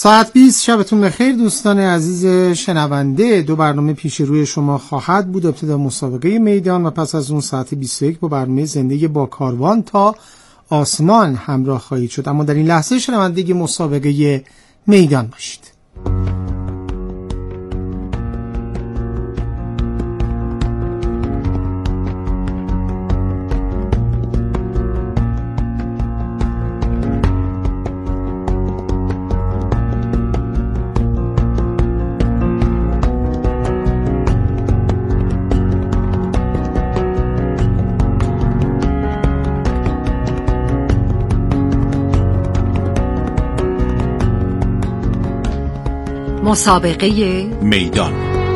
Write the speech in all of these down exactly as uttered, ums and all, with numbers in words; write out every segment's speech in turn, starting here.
ساعت بیست شبتون بخیر دوستان عزیز شنونده. دو برنامه پیش روی شما خواهد بود. ابتدا مسابقه میدان و پس از اون ساعت بیست و یک با برنامه زندگی با کاروان تا آسمان همراه خواهید شد. اما در این لحظه شنونده مسابقه میدان باشید. مسابقه میدان.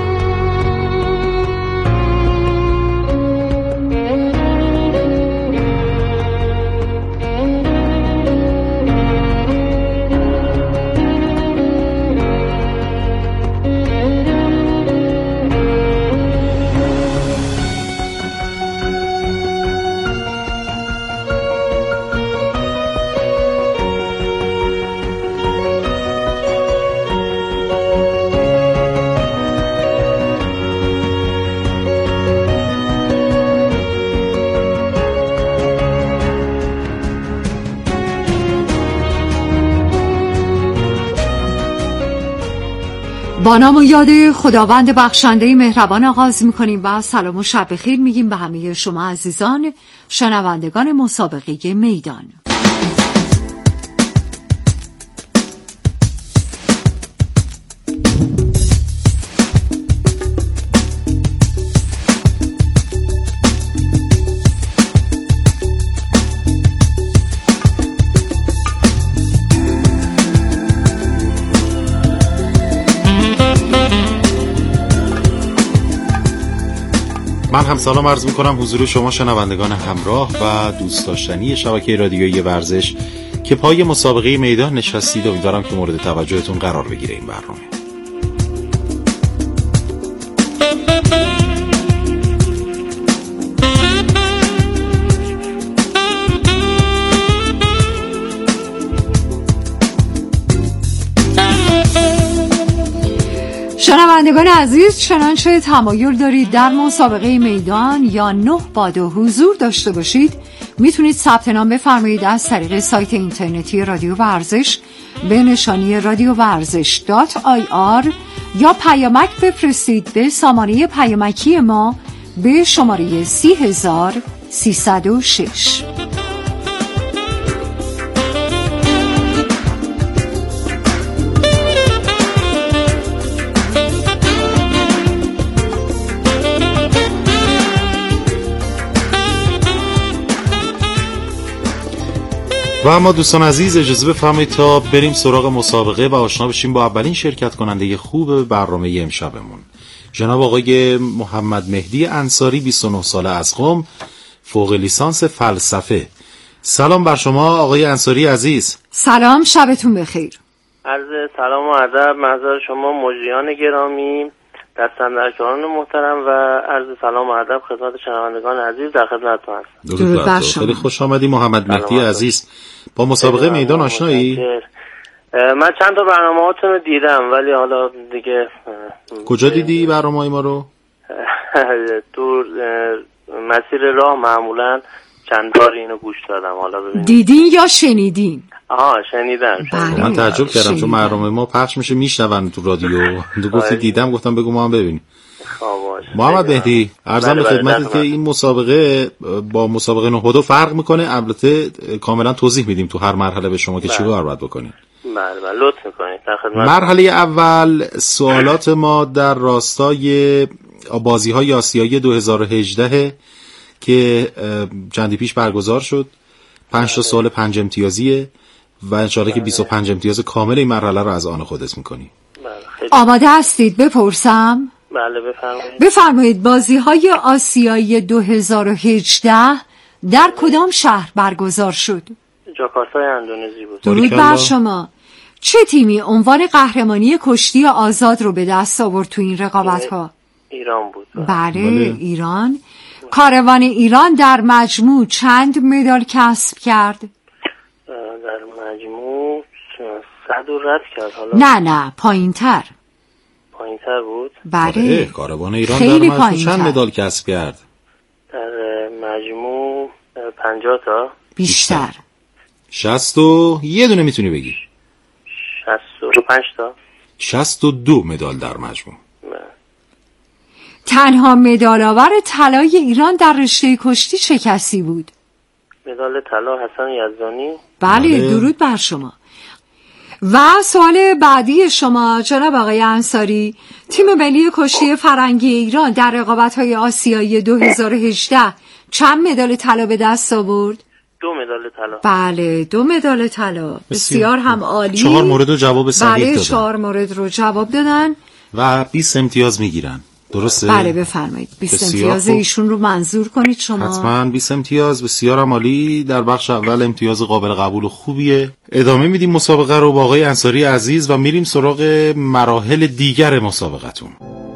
با نام و یاد خداوند بخشنده مهربان آغاز می‌کنیم و سلام و شب بخیر میگیم به همه شما عزیزان شنوندگان مسابقه میدان. من هم سلام عرض میکنم حضور شما شنوندگان همراه و دوست داشتنی شبکه رادیویی ورزش که پای مسابقه میدان نشستید. امیدوارم که مورد توجهتون قرار بگیره این برنامه. شنوندگان عزیز، چنانچه تمایل دارید در مسابقه میدان یا نه بادو حضور داشته باشید میتونید ثبت نام بفرمایید از طریق سایت اینترنتی رادیو ورزش به نشانی رادیو ورزش دات آی آر یا پیامک بفرستید به سامانه پیامکی ما به شماره سی هزار سیصد و شش. و اما دوستان عزیز اجازه بفرمایید تا بریم سراغ مسابقه و آشنا بشیم با اولین شرکت کننده خوب برنامه امشبمون، جناب آقای محمد مهدی انصاری، بیست و نه ساله از قم، فوق لیسانس فلسفه. سلام بر شما آقای انصاری عزیز. سلام، شبتون بخیر. عرض سلام و ادب محضر شما مجریان گرامی، دستاندرکاران محترم و عرض سلام و ادب خدمت شنوندگان عزیز در خدمتتون هستم. درود بر شما. خیلی خوش آمدی محمد مهدی عزیز. با مسابقه میدان آشنایی؟ من چند تا برنامه‌هاتون رو دیدم ولی حالا دیگه. کجا دیدی برنامه‌های ما رو؟ تو مسیر راه معمولا چند بار اینو گوش دادم. حالا ببینید دیدین یا شنیدین؟ آها شنیدم. من تعجب کردم چون برنامه ما پخش میشه میشنون تو رادیو. تو گفتی دیدم، گفتم بگو ما هم ببینیم. محمد مهدی عرضم به خدمتت که این مسابقه با مسابقه نه بادو فرق میکنه. البته کاملا توضیح میدیم تو هر مرحله به شما که چیکار باید بکنید. بله بله لطف میکنید. در خدمت. مرحله اول سوالات ما در راستای بازی‌های آسیایی دو هزار و هجده که چندی پیش برگزار شد. پنج تا سوال پنج امتیازیه و انشاءالله که بیست و پنج امتیاز کامل این مرحله رو از آن خودت میکنی. آماده هستید بپرسم؟ بله بفرمایید. بفرمایید بازی‌های آسیایی دو هزار و هجده در کدام شهر برگزار شد؟ جاکارتای اندونزی بود. درود بر شما. چه تیمی عنوان قهرمانی کشتی آزاد رو به دست آورد تو این رقابت‌ها؟ ایران بود. بله, بله ایران. کاروان ایران در مجموع چند مدال کسب کرد؟ در مجموع صد رو رد کرد. حالا نه نه پایین تر. پایین تر بود. بله کاروان ایران خیلی در مجموع چند تر. مدال کسب کرد؟ در مجموع پنجاه تا. بیشتر. شصت و یه دونه میتونی بگی. شصت و پنج تا. شصت و دو مدال در مجموع. تنها مدال آور طلای ایران در رشته کشتی چه کسی بود؟ مدال طلا حسن یزدانی. بله, بله. درود بر شما. و سوال بعدی شما جناب آقای انصاری، تیم ملی کشتی فرنگی ایران در رقابت‌های آسیایی دو هزار و هجده چند مدال طلا به دست آورد؟ دو مدال طلا. بله دو مدال طلا. بسیار هم عالی. چهار مورد رو جواب صحیح بله دادن. چهار مورد رو جواب دادن و بیست امتیاز میگیرن. درسته؟ بله بفرمایید. بیست امتیاز ایشون رو منظور کنید شما. حتما بیست امتیاز. بسیار عالی. در بخش اول امتیاز قابل قبول و خوبیه. ادامه میدیم مسابقه رو با آقای انصاری عزیز و میریم سراغ مراحل دیگر مسابقتون.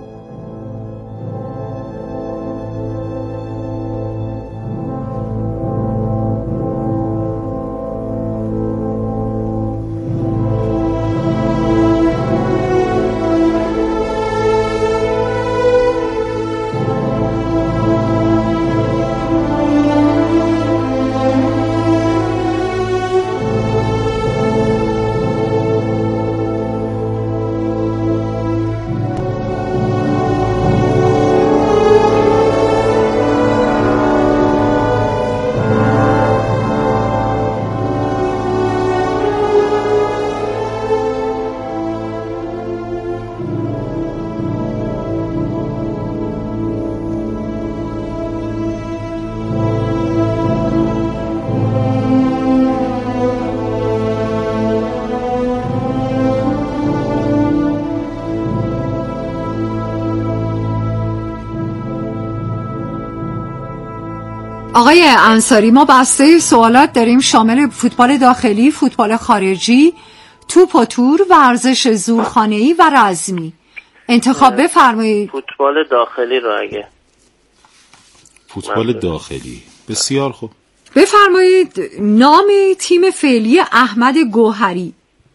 آقای انصاری ما بسته سوالات داریم شامل فوتبال داخلی، فوتبال خارجی، توپ و تور، ورزش زورخانه‌ای و رزمی. انتخاب بفرمایید. فوتبال داخلی رو اگه فوتبال داخلی. بسیار خوب. بفرمایید نام تیم فعلی احمد گوهری.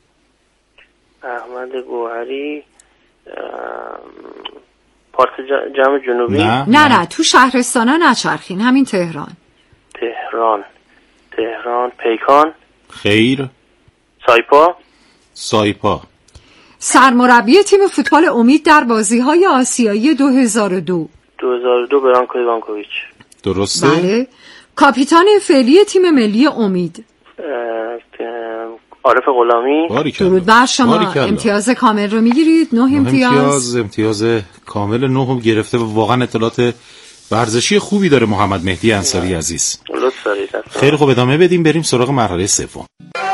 احمد گوهری پارس جمع جنوبی. نه نه نه تو شهرستانا نچرخین، همین تهران. تهران تهران پیکان. خیر. سایپا. سایپا. سرمربی تیم فوتبال امید در بازی‌های آسیایی دو هزار و دو. دو هزار و دو برانکو ایوانکوویچ. درسته؟ بله. کاپیتان فعلی تیم ملی امید. عارف غلامی. درود بر شما. امتیاز کامل رو میگیرید. نه امتیاز. امتیاز امتیاز کامل نه هم گرفته و واقعا اطلاعات ورزشی خوبی داره محمد مهدی انصاری عزیز. لطف دارید. خیلی خوب ادامه بدیم بریم سراغ مرحله سوم.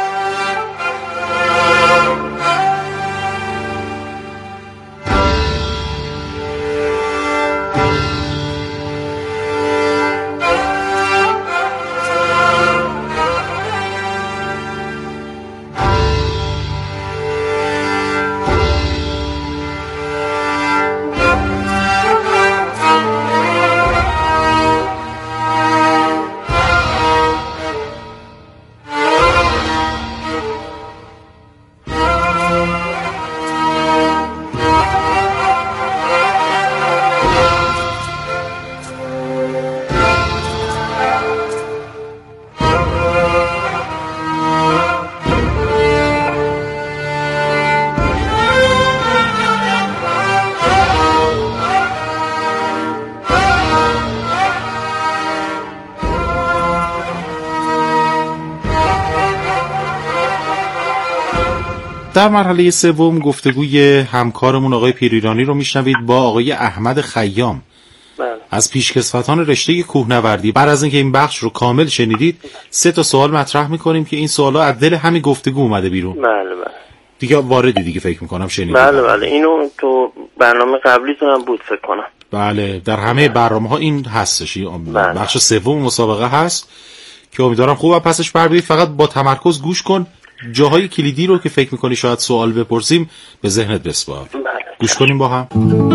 در مرحله سوم گفتگوی همکارمون آقای پیریرانی رو میشنوید با آقای احمد خیام. بله. از پیشکسوتان رشته کوهنوردی. بعد از اینکه این بخش رو کامل شنیدید سه تا سوال مطرح میکنیم که این سوالا از دل همین گفتگو اومده بیرون. بله بله. دیگه واردی دیگه فکر میکنم شنیدید. بله بله اینو تو برنامه قبلیتون هم بود فکر کنم. بله در همه برنامه‌ها این هستش. بله. بخش سوم مسابقه هست که امیدوارم خوب پسش بر بیایید. فقط با تمرکز گوش کن، جاهای کلیدی رو که فکر میکنی شاید سوال بپرسیم به ذهنت بسپار. بله. گوش کنیم با هم.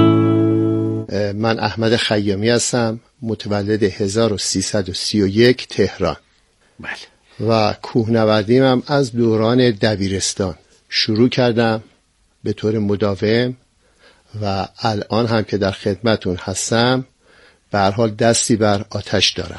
من احمد خیامی هستم، متولد هزار و سیصد و سی و یک تهران. بله. و کوهنوردیم هم از دوران دبیرستان شروع کردم به طور مداوم و الان هم که در خدمتون هستم به هر حال دستی بر آتش دارم.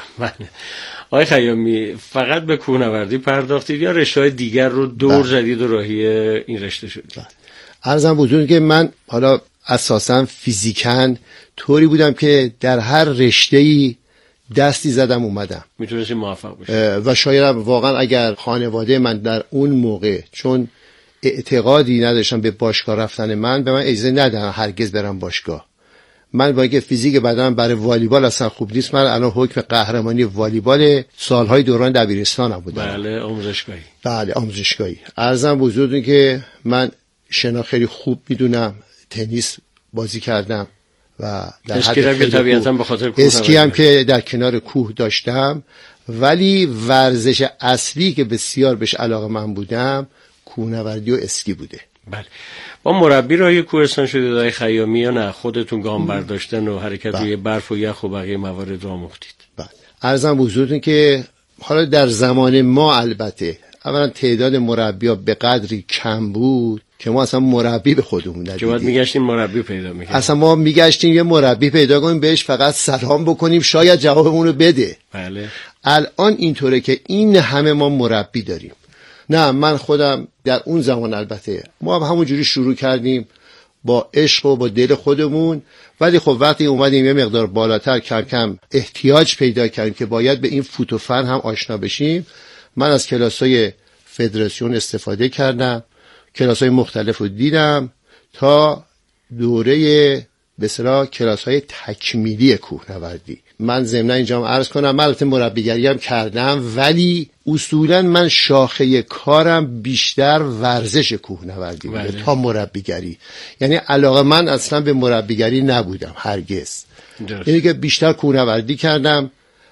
آقای خیامی، فقط به کوهنوردی پرداختید یا رشته‌های دیگر رو دور زدید و راهی این رشته شدید؟ عرضم بزرگه که من حالا اساساً فیزیکاً طوری بودم که در هر رشته‌ای دستی زدم اومدم، میتونستی موفق بشی و شاید واقعا اگر خانواده من در اون موقع چون اعتقادی نداشتم به باشگاه رفتن من، به من اجازه ندادن هرگز برم باشگاه. من با اینکه فیزیک بدنم برای والیبال اصلا خوب نیست، من الان حکم قهرمانی والیبال سالهای دوران دبیرستانم بودم. بله آموزشگاهی. بله آموزشگاهی. عرضم بزرگه که من شنا خیلی خوب میدونم، تنیس بازی کردم و در اسکی هم که طبیعتاً به خاطر کوه اسکی هم که در کنار کوه داشتم، ولی ورزش اصلی که بسیار بهش علاقه من بودم کوهنوردی و اسکی بوده. بله. با مربی راهی کوهستان شدید آقای خیامی یا نه خودتون گام برداشتن و حرکت روی برف و یخ و بقیه موارد رو آموختید؟ بله. عرضم حضورتون که حالا در زمان ما البته اولا تعداد مربی‌ها به قدری کم بود که ما اصلا مربی به خودمون ندیدیم. که باید میگشتیم مربی پیدا میکنیم. اصلا ما میگشتیم یه مربی پیدا کنیم بهش فقط سلام بکنیم شاید جوابمون رو بده. بله. الان اینطوره که این همه ما مربی داریم. نه من خودم در اون زمان البته ما هم همونجوری شروع کردیم با عشق و با دل خودمون، ولی خب وقتی اومدیم یه مقدار بالاتر کم کم احتیاج پیدا کردیم که باید به این فوت و فن هم آشنا بشیم. من از کلاس‌های فدراسیون استفاده کردم، کلاس‌های مختلف رو دیدم تا دوره به اصطلاح کلاس‌های تکمیلی کوهنوردی. من ضمن اینجا هم عرض کنم من البته مربیگری هم کردم، ولی اصولا من شاخه کارم بیشتر ورزش کوهنوردی بوده تا مربیگری. یعنی علاقه من اصلا به مربیگری نبودم هرگز. یعنی که بیشتر کوهنوردی کردم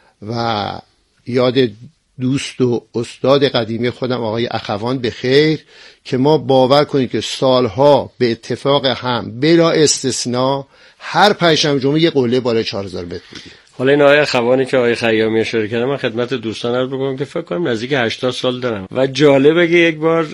و یاد دوست و استاد قدیمی خودم آقای اخوان به خیر که ما باور کنید که سالها به اتفاق هم بلا استثناء هر پنجشنبه جمعه یه قله بالای چهار هزار متر بودیم. حالا این آقای اخوانی که آقای خیامی اشاره کردم من خدمت دوستان عرض بکنم که فکر کنم نزدیک هشتاد سال دارم و جالبه که یک بار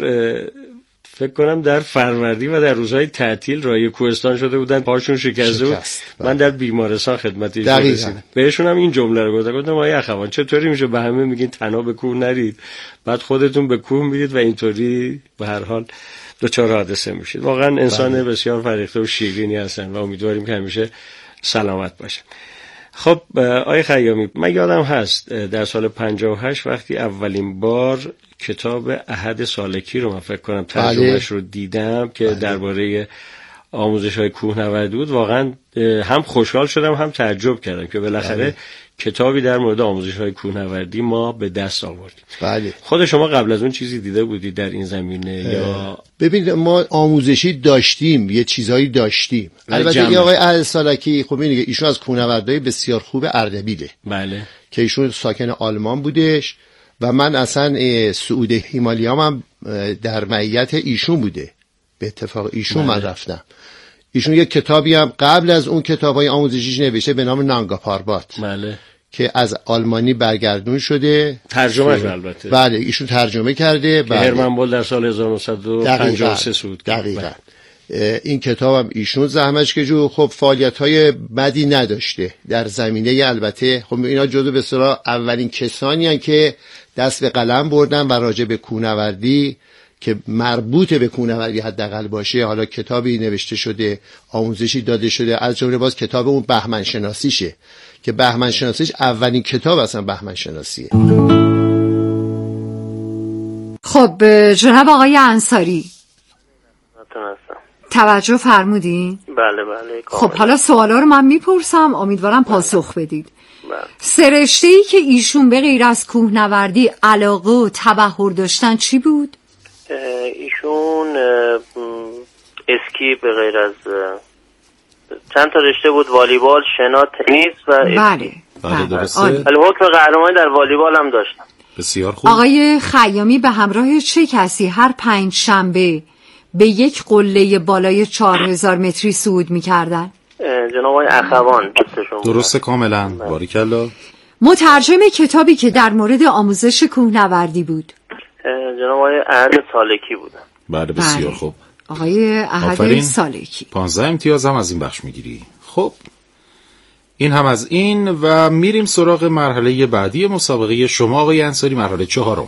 فکر کنم در فروردی و در روزهای تعطیل راهی کوهستان شده بودن، پاشون شکسته بود. من در بیمارستان خدمت ایشون رسیدم، بهشون هم این جمله رو گفتم، گفتم آقای اخوان چطوری میشه به همه میگین تنها به کوه نرید بعد خودتون به کوه میرید و اینطوری به هر حال دچار حادثه میشید. واقعا انسان بله. بسیار فرهیخته و شیرینی هستن و امیدواریم که همیشه سلامت باشن. خب آقای خیامی من یادم هست در سال پنجاه و هشت وقتی اولین بار کتاب احد سالکی رو من فکر کنم ترجمهش رو دیدم که درباره آموزش‌های کوهنوردی بود، واقعا هم خوشحال شدم هم تعجب کردم که بالاخره بله. کتابی در مورد آموزش‌های کوهنوردی ما به دست آوردیم. بله. خود شما قبل از اون چیزی دیده بودید در این زمینه یا؟ ببینید ما آموزشی داشتیم، یه چیزایی داشتیم. البته آقای احد سالکی خب میگه ایشون از کوهنوردای بسیار خوب اردبیله. بله. که ایشون ساکن آلمان بودش و من اصلا سعود هیمالیام هم در معیت ایشون بوده. به اتفاق ایشون بله. من رفتم. ایشون یک کتابی هم قبل از اون کتابای آموزشیش نوشته به نام نانگا پاربات. بله. که از آلمانی برگردون شده، ترجمهش البته. بله ایشون ترجمه کرده. بله. هرمن بول در سال هزار و نهصد و پنجاه و سه صعود کرد. دقیقاً. بله. این کتابم ایشون زحمتش کشید. خب فعالیت‌های بدی نداشته در زمینه، البته خب اینا جزو به اصطلاح اولین کسانی هستند که دست به قلم بردن و راجع به کوهنوردی که مربوط به کوهنوردی حداقل باشه حالا کتابی نوشته شده، آموزشی داده شده، از جمله باز کتاب اون بهمن شناسیشه که بهمن شناسیش اولین کتاب اصلا بهمن شناسیه. خب جناب آقای انصاری توجه فرمودین؟ بله بله. خب حالا سوالا رو من میپرسم، امیدوارم پاسخ بدید. بله. سه رشته‌ای که ایشون به غیر از کوهنوردی علاقه و تبحر داشتن چی بود؟ ایشون اسکی به غیر از چند تا رشته بود، والیبال، شنا، تنیس و اسکی. بله. بله درسته. ولی حکم قهرمانی در والیبال هم داشتم. بسیار خوب. آقای خیامی به همراه چه کسی هر پنج شنبه به یک قله بالای چهار هزار متری صعود می‌کردن؟ جناب آقای اخوان. درسته کاملا. باریکلا. مترجم کتابی که در مورد آموزش کوهنوردی بود؟ جناب آقای احد سالکی بودن. بله بسیار بله. خوب. آقای احد سالکی پانزده امتیاز هم از این بخش میگیری. خب این هم از این و میریم سراغ مرحله بعدی مسابقه شما آقای انصاری، مرحله چهارم.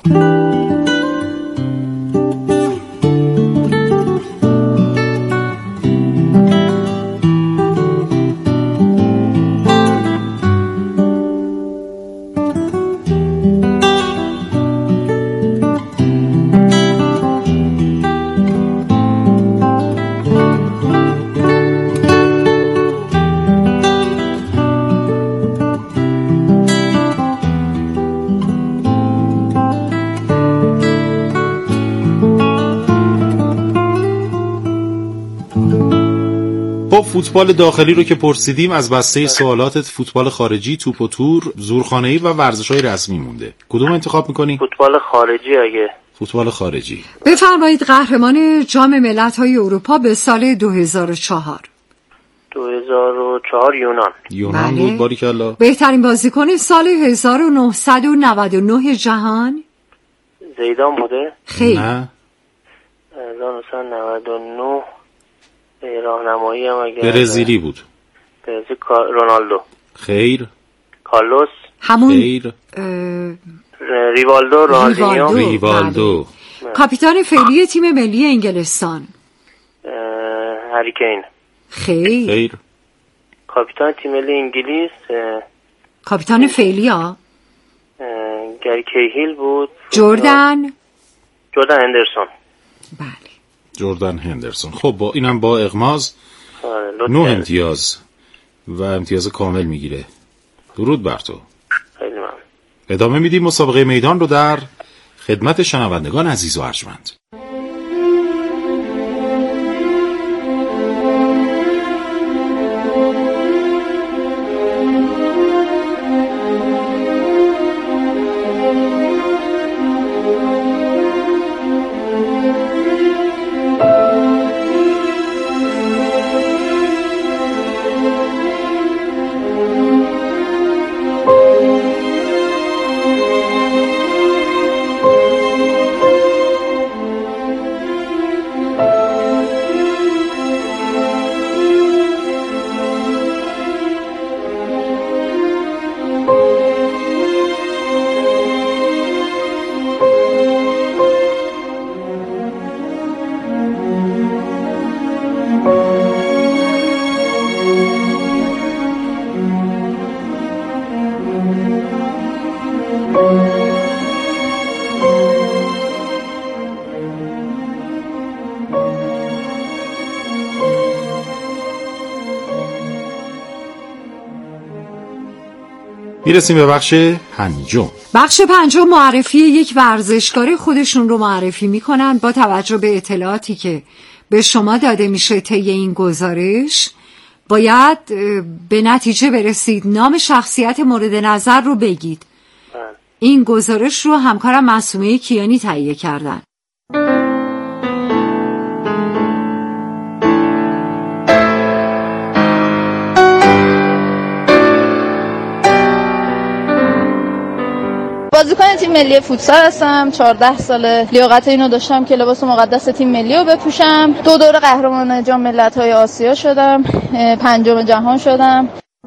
فوتبال داخلی رو که پرسیدیم از بسته سوالاتت فوتبال خارجی، توپ و تور، زورخانه‌ای و ورزش‌های رسمی مونده. کدوم انتخاب می‌کنی؟ فوتبال خارجی. اگه فوتبال خارجی. بفرمایید قهرمان جام ملت‌های اروپا به سال دو هزار و چهار. دو هزار و چهار یونان. یونان بله. بود باریکلا. بهترین بازیکن سال هزار و نهصد و نود و نه جهان؟ زیدان بوده؟ خیر. نه. هزار و نهصد و نود و نه راهنمایی هم اگر برزیلی بود. برزیل رونالدو. خیر. کارلوس. همون خیر. اه... ریوالدو رونالدینیو. ریوالدو. بله. کاپیتان فعلی تیم ملی انگلستان؟ هری کین. خیر. خیر. کاپیتان تیم ملی انگلیس کاپیتان فعلی ها گری کیهیل بود. جردن جردن هندرسون. بله. جردن هندرسون. خب با اینم با اغماز نه امتیاز و امتیاز کامل میگیره. درود بر تو. خیلی ممنون. ادامه میدیم مسابقه میدان رو در خدمت شنوندگان عزیز و ارجمند. میرسیم به بخش پنجم. بخش پنجم معرفی یک ورزشکار خودشون رو معرفی میکنن. با توجه به اطلاعاتی که به شما داده میشه طی این گزارش باید به نتیجه برسید نام شخصیت مورد نظر رو بگید. این گزارش رو همکارم معصومه کیانی تهیه کردن. بازیکن تیم ملی فوتسال هستم. چهارده ساله. لیاقت اینو داشتم که لباس مقدس تیم ملی رو بپوشم. دو دوره قهرمان جام ملت‌های آسیا شدم. پنجم جهان شدم.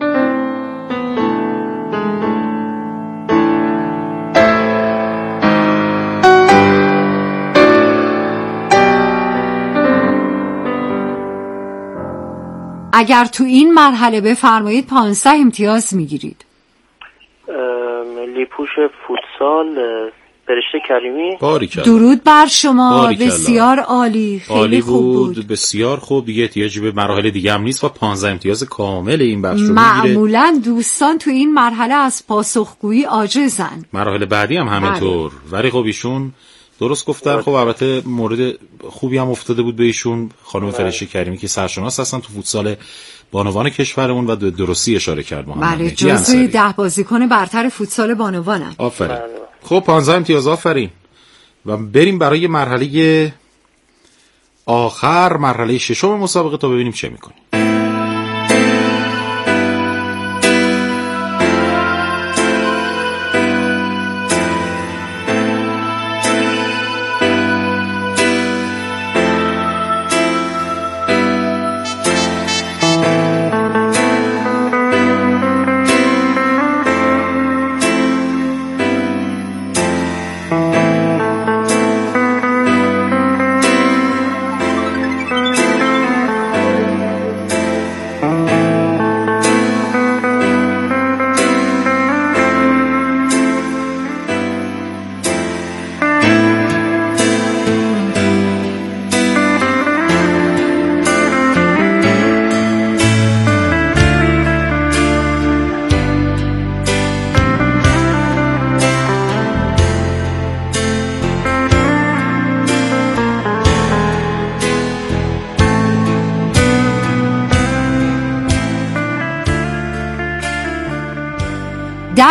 اگر تو این مرحله بفرمایید پانزده امتیاز میگیرید. ملی پوش فوتسال فرشته کریمی. باریکلا. درود بر شما. باریکلا. بسیار عالی. خیلی عالی خوب بود. بود. بسیار خوب. دیگه احتیاجی به مراحل دیگه هم نیست و پانزده امتیاز کامل این بخش رو میگیره. معمولا دوستان تو این مرحله از پاسخگویی عاجزن. مراحل بعدی هم همینطور. ولی خب ایشون درست گفتن. خب البته مورد خوبی هم افتاده بود به ایشون، خانم فرشته کریمی که سرشناس هستن تو فوتسال بانوان کشورمون و درستی اشاره کرد محمد. بله جزو ده بازیکن برتر فوتسال بانوانن. آفرین. خب پانزده امتیاز آفرین. و بریم برای مرحله آخر، مرحله ششم مسابقه تا ببینیم چه میکنیم.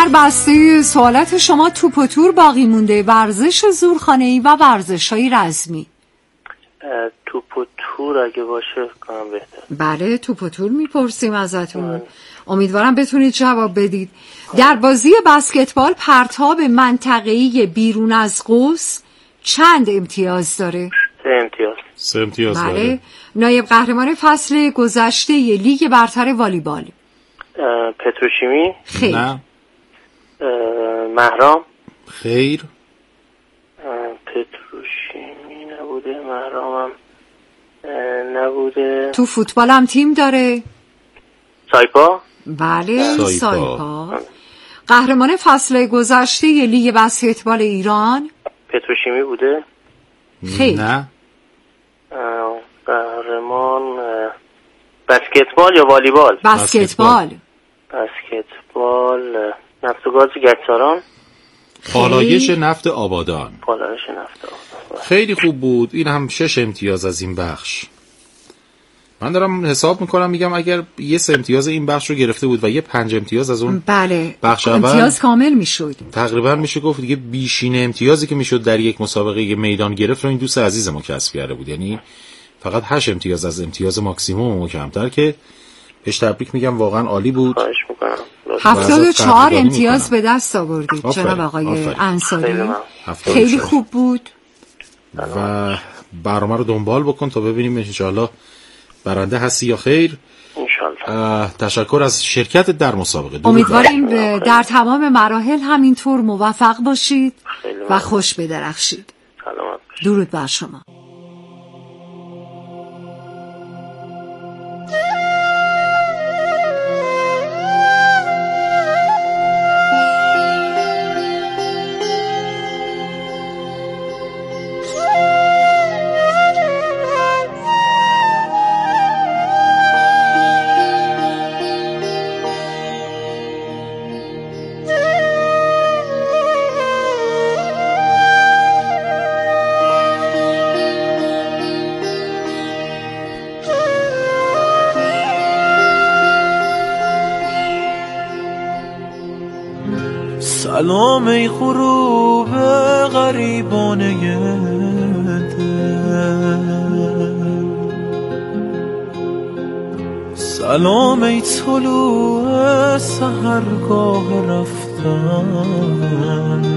در بسته سوالات شما توپ و تور باقی مونده، ورزش زورخانه‌ای و ورزش‌های رزمی. توپ و تور اگه باشه کنم بهتر. بله توپ و تور میپرسیم ازتون. امیدوارم بتونید جواب بدید. در بازی بسکتبال پرتاب منطقه‌ای بیرون از قوس چند امتیاز داره؟ سه امتیاز. سه امتیاز بله. داره. نایب قهرمان فصل گذشته لیگ برتر والیبال. پتروشیمی؟ خیر. نه. مهرام؟ خیر. پتروشیمی نبوده، مهرامم نبوده. تو فوتبال هم تیم داره؟ سایپا؟ بله سایپا. سایپا. قهرمان فصل گذشته لیگ بسکتبال ایران؟ پتروشیمی بوده؟ خیر. نه. قهرمان بسکتبال یا والیبال؟ بسکتبال. بسکتبال نفت و گاز گچساران. پالایش نفت آبادان. پالایش نفت آبادان. خیلی خوب بود. این هم شش امتیاز از این بخش. من دارم حساب میکنم میگم اگر یه سه امتیاز این بخش رو گرفته بود و یه پنج امتیاز از اون بله بخش اول امتیاز کامل میشد. تقریبا میشه گفت دیگه بیشین امتیازی که میشد در یک مسابقه میدان گرفت رو این دوست عزیز ما کسب کرده بود. یعنی فقط هشت امتیاز از امتیاز ماکسیموم و کمتر که بهش تبریک میگم، واقعا عالی بود. خواهش میکنم. هفتاد و چهار امتیاز به دست آوردید جناب آقای انصاری. خیلی خوب بود و برنامه رو دنبال بکن تا ببینیم انشاءالله برنده هستی یا خیر. انشالله. تشکر از شرکت در مسابقه. امیدواریم در تمام مراحل همینطور موفق باشید و خوش بدرخشید. درود بر شما. سلام ای غروب غریبانه دل، سلام ای طلوع سحرگاه رفتن،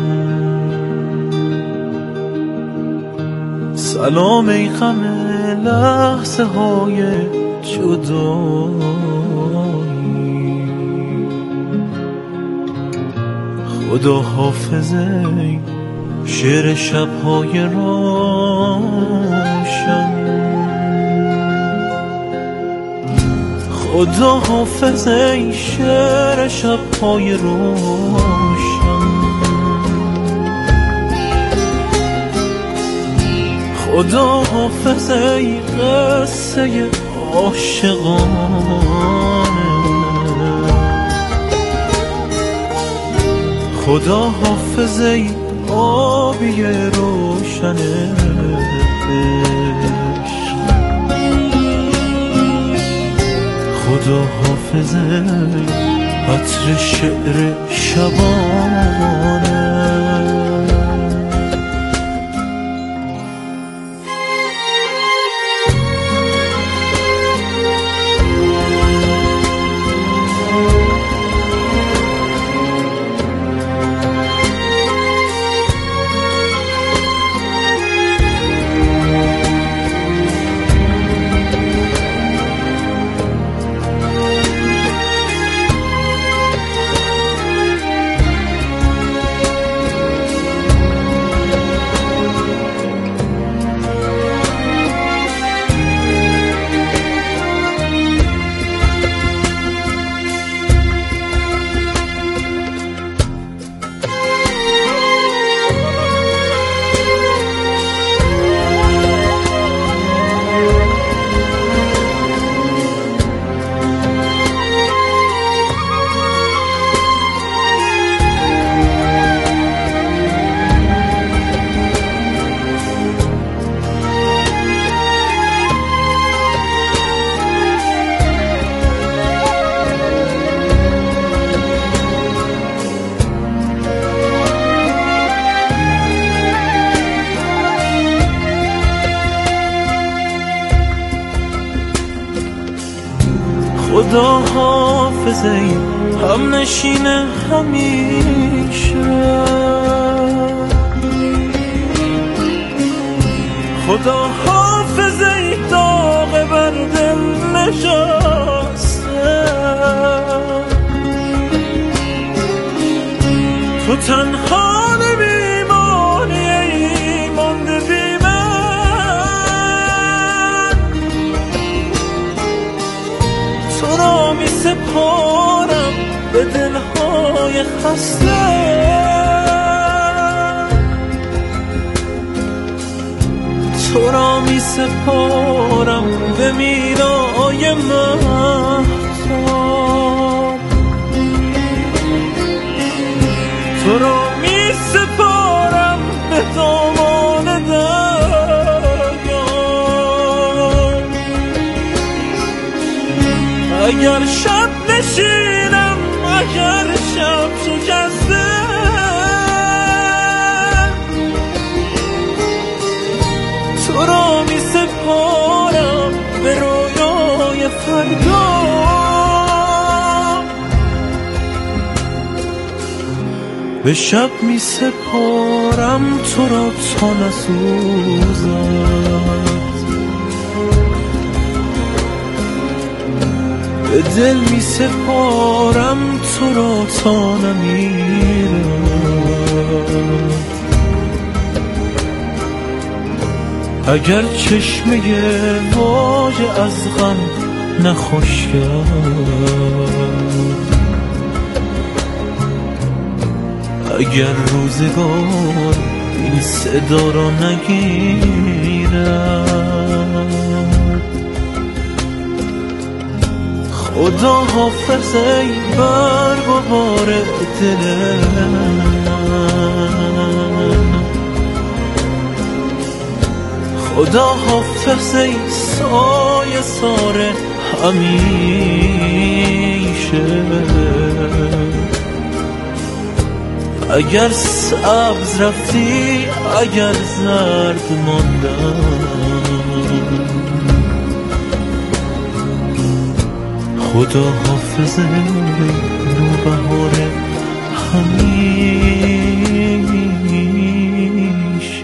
سلام ای غم لحظه های جدایی، خدا حافظه شعر شب‌های روشن، خدا حافظه شعر شب‌های روشن، خدا حافظه قصه عاشقانه، خدا حافظه آبی روشن عشق، خدا حافظه عطر شعر شبانه. خدا حافظه هم نشینه همیشه، خدا حافظه داغ بر دل نشسته، تو تنها نمیمانی ای مانده بی من، تو را می سپارم به دلهای خسته، تو را می سپارم به میرای مهتاب، تو را می سپارم به دامان دریا، اگر شب نشینم اگر شب شکسته، تو را می سپارم به رویای فردا، به شب می سپارم تو را تا نسوزد، به دل می سپارم تو را تا نمیرد، اگر چشمه واژه از غم نخوش کرد، اگر روزگار این صدا را نگیرد، خدا حافظ ای برگ و بار دل من، خدا حافظ ای سایه سار همیشه، اگر سبز رفتی اگر زرد ماندم، خدا حافظ نوبهار همیشه.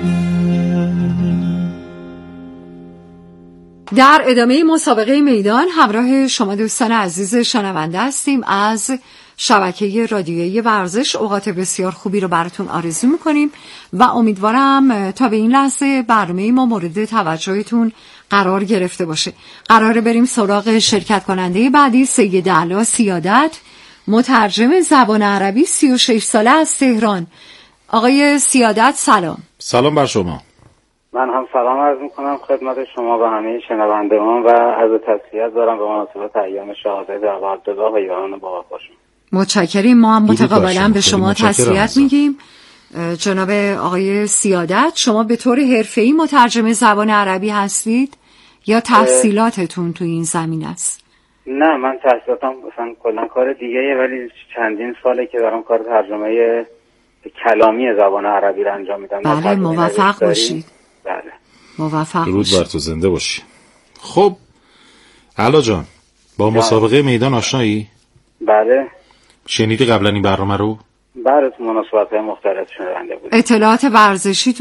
در ادامه مسابقه میدان همراه شما دوستان عزیز شنونده هستیم از شبکه رادیویی ورزش. اوقات بسیار خوبی رو براتون آرزو میکنیم و امیدوارم تا به این لحظه برنامه ما مورد توجهتون قرار گرفته باشه. قراره بریم سراغ شرکت کننده بعدی، سید علا سیادت، مترجم زبان عربی، سی و شش ساله از تهران. آقای سیادت سلام. سلام بر شما. من هم سلام عرض میکنم خدمت شما و همه شنوندگان و عرض تسلیت دارم به مناسبت ایام شهادت ابو عبدالله و یاران باوفاشون. متشکریم. ما هم متقابلا به شما تسلیت میگیم. جناب آقای سیادت، شما به طور حرفه‌ای مترجم زبان عربی هستید یا تحصیلاتتون تو این زمین است؟ نه، من تحصیلاتم مثلا کلا کار دیگه‌ایه، ولی چندین ساله که دارم کار ترجمه کلامی زبان عربی رو انجام میدم. بله، موفق باشید. بله، موفق درود بر تو، زنده باشی. خب علا جان، با مسابقه میدان آشنایی؟ بله. شنیدی قبلا این برنامه رو؟ بله، تو مناسبت‌های مختلف شنونده بودم. اطلاعات ورزشی